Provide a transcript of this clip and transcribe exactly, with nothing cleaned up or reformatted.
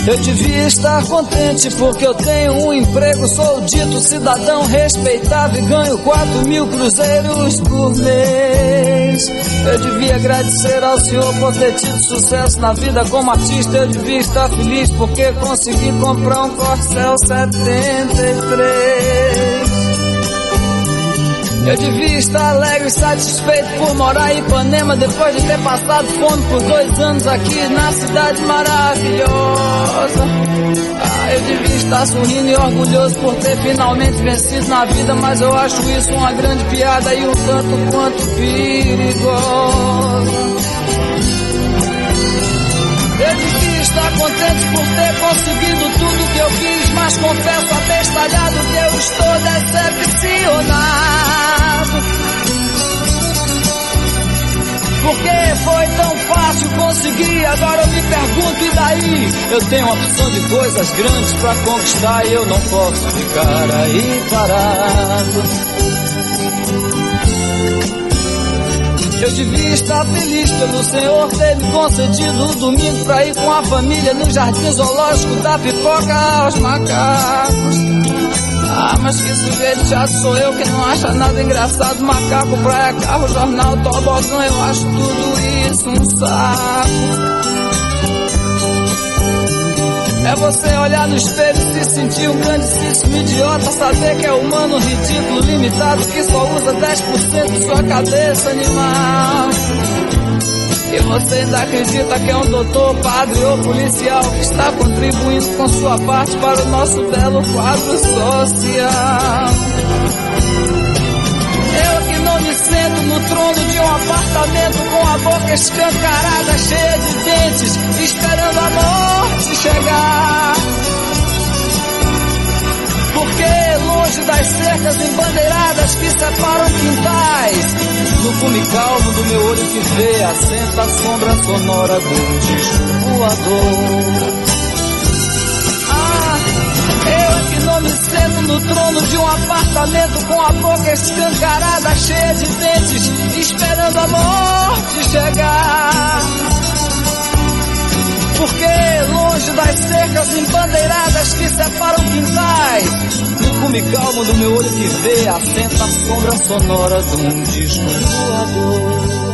Eu devia estar contente porque eu tenho um emprego, sou dito cidadão respeitável e ganho quatro mil cruzeiros por mês. Eu devia agradecer ao Senhor por ter tido sucesso na vida como artista. Eu devia estar feliz porque consegui comprar um Corcel setenta e três. Eu devia estar alegre e satisfeito por morar em Ipanema depois de ter passado fome por dois anos aqui na cidade maravilhosa. Ah, eu devia estar sorrindo e orgulhoso por ter finalmente vencido na vida, mas eu acho isso uma grande piada e um tanto quanto perigosa. Eu devia estar contente por ter conseguido tudo que eu quis, mas confesso abestalhado que eu estou decepcionado. Porque foi tão fácil conseguir, agora eu me pergunto, e daí? Eu tenho uma opção de coisas grandes pra conquistar e eu não posso ficar aí parado. Eu devia estar feliz pelo Senhor ter me concedido um domingo pra ir com a família no jardim zoológico dar pipoca aos macacos. Ah, mas que sujeito chato sou eu que não acha nada engraçado. Macaco, praia, carro, jornal, tobogã, eu acho tudo isso um saco. É você olhar no espelho e se sentir um grandíssimo idiota, saber que é humano, ridículo, limitado, que só usa dez por cento de sua cabeça animal. E você ainda acredita que é um doutor, padre ou policial que está contribuindo com sua parte para o nosso belo quadro social. Eu que não me sento no trono de um apartamento com a boca escancarada, cheia de dentes, esperando a morte chegar. Porque longe das cercas embandeiradas que separam quintais, no fume calmo do meu olho que vê, assenta a sombra sonora de um disco voador. Ah, eu que não me sento no trono de um apartamento com a boca escancarada, cheia de dentes, esperando a morte chegar. Porque longe das cercas embandeiradas que separam quintais, no cume calmo do meu olho que vê, assenta a sombra sonora de um disco voador.